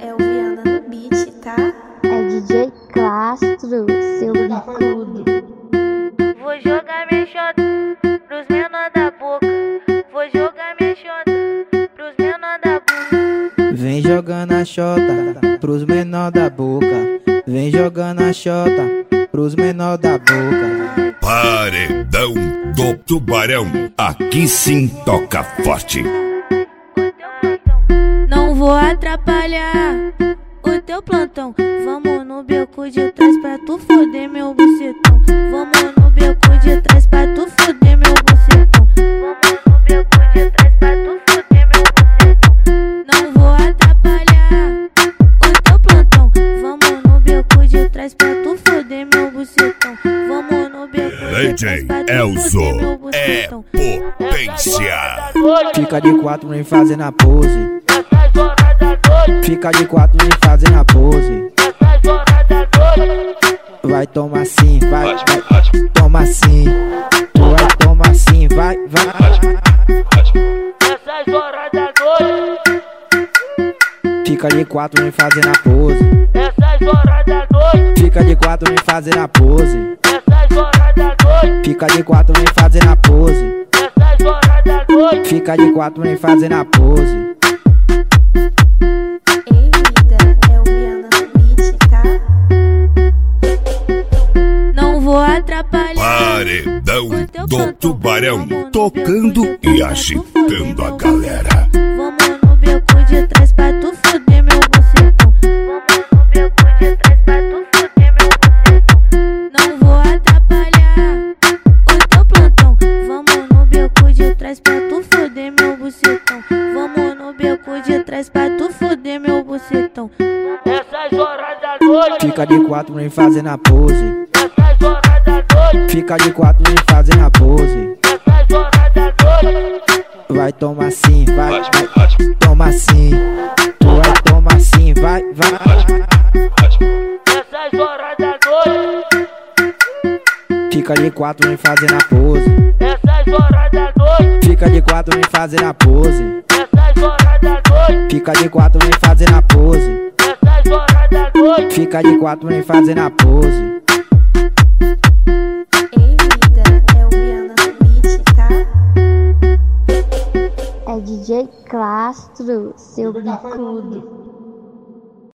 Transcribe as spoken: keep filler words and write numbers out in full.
é o Viana no beat, tá? É D J Castro, seu bicudo. Vou jogar minha xota pros menor da boca. Vou jogar minha xota pros menor da boca. Vem jogando a xota pros menor da boca. Vem jogando a xota pros menor da boca. Paredão do Tubarão, aqui sim toca forte. Não vou atrapalhar o teu plantão. Vamos no beco de trás pra tu foder meu bucetão. Vamos no beco de trás pra tu foder meu bucetão. Vamos no beco de trás pra tu foder meu bucetão. Não vou atrapalhar o teu plantão. Vamos no beco de trás pra tu foder meu bucetão. Vamos no beco de trás pra tu foder meu bucetão. É potência. Fica de quatro nem fazendo a pose. Fica de quatro nem fazendo a pose. Vai tomar sim, vai, vai, toma sim. Tu vai tomar sim, vai, vai. Essas horas da noite. Fica de quatro nem fazendo a pose. Essas horas da noite. Fica de quatro nem fazendo a pose. Essas horas da noite. Fica de quatro nem fazendo a pose. Essas horas da noite. Fica de quatro nem fazendo a pose. Ei, vida, é o Viana no beat, tá? Não vou atrapalhar Paredão o teu do plantão. Tubarão, Vamos no tocando beco de e trás pra tu agitando foder a meu galera. bucetão. Vamos no beco de trás pra tu foder meu bucetão. Vamos no beco de trás pra tu foder meu bucetão. Não vou atrapalhar o teu plantão. Vamos no beco de trás pra tu foder meu bucetão. Vamos no beco de trás pra tu foder meu bucetão. Essas horas da noite. Fica de quatro nem fazendo a pose. Essas horas da noite. Fica de quatro nem fazendo a pose. Essas horas da noite. Vai tomar sim, vai, vai, toma sim. Tu vai tomar sim, vai, vai. Essas horas da noite. Fica de quatro nem fazendo a pose. Essas horas da noite. Fica de quatro nem fazendo a pose. Essas horas da noite. Fica de quatro nem fazendo a pose. Essas horas da noite. Fica de quatro nem fazendo a pose. Ei, vida, é o Viana no beat, tá? É D J Castro, seu bicudo.